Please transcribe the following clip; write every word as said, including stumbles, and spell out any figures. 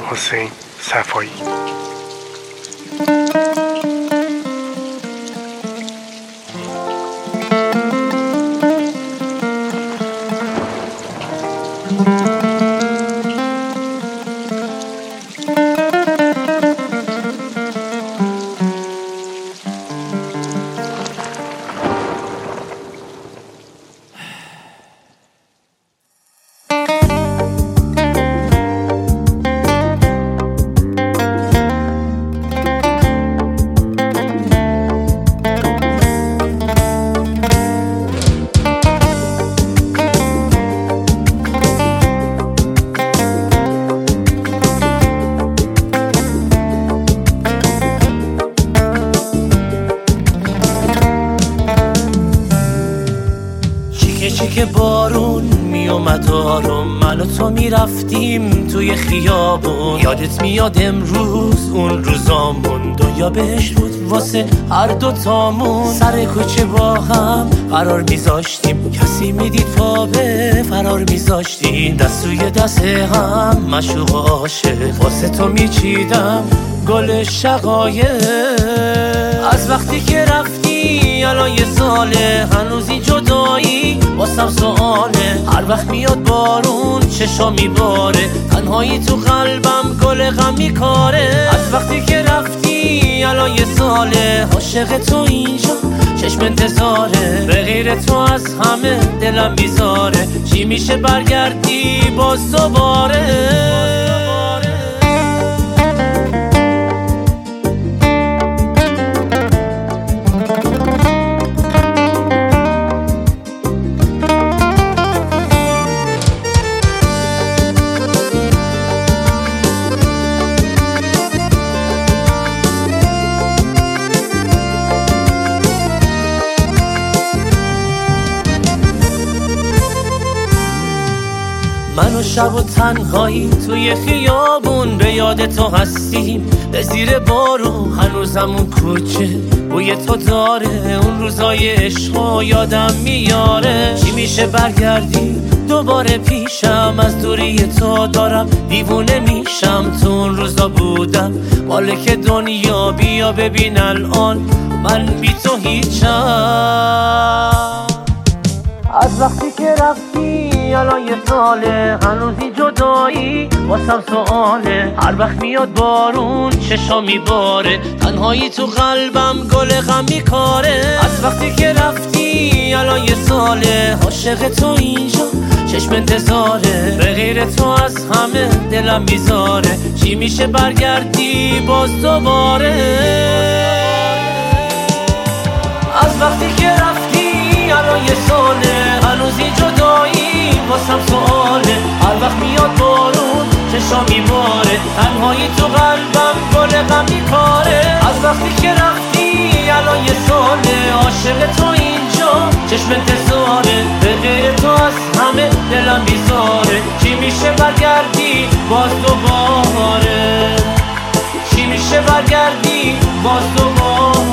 حسین صفایی. که بارون می اومد آروم، من و تو می رفتیم توی خیابون. یادت میاد امروز اون روزامون، دنیا بهش بود واسه هر دو تامون. سر کوچه با هم قرار میذاشتیم، کسی میدید پا به فرار میذاشتیم. دست روی دست هم مشوق عاشق، واسه تو میچیدم گل شقایق. از وقتی که رفتی الان یه ساله، هنوزی جدایی واسم سواله. هر وقت میاد بارون چشا میباره، تنهایی تو قلبم گل غم میکاره. از وقتی که رفتی الان یه ساله، عاشق تو اینجا چشم انتظاره. به غیر تو از همه دلم بیزاره، چی میشه برگردی باز دوباره. من و شب و تنهایی توی خیابون، به یاد تو هستیم به زیر بارون. هنوزم اون کوچه بوی تو داره، اون روزای عشقو یادم میاره. چی میشه برگردی دوباره پیشم، از دوری تو دارم دیوونه میشم. تو اون روزا بودم مالک دنیا، بیا ببین الان من بی تو هیچم. از وقتی که رفتی الان یه ساله، هنوزی جدایی واسم سواله. هر وقت میاد بارون چشا میباره، تنهایی تو قلبم گل غم میکاره. از وقتی که رفتی الان یه ساله، عاشق تو اینجا چشم انتظاره. به غیر تو از همه دلم بیزاره، چی میشه برگردی باز دوباره. از وقتی که رفتی الان یه ساله، هنوزی جدایی واسم سواله. هر وقت میاد بارون چشا میباره، تنهایی تو قلبم گل غم میکاره. از وقتی که رفتی الان یه ساله، عاشق تو اینجا چشم انتظاره. به غیر تو از همه دلم بیزاره، چی میشه برگردی باز دوباره. چی میشه برگردی باز دوباره.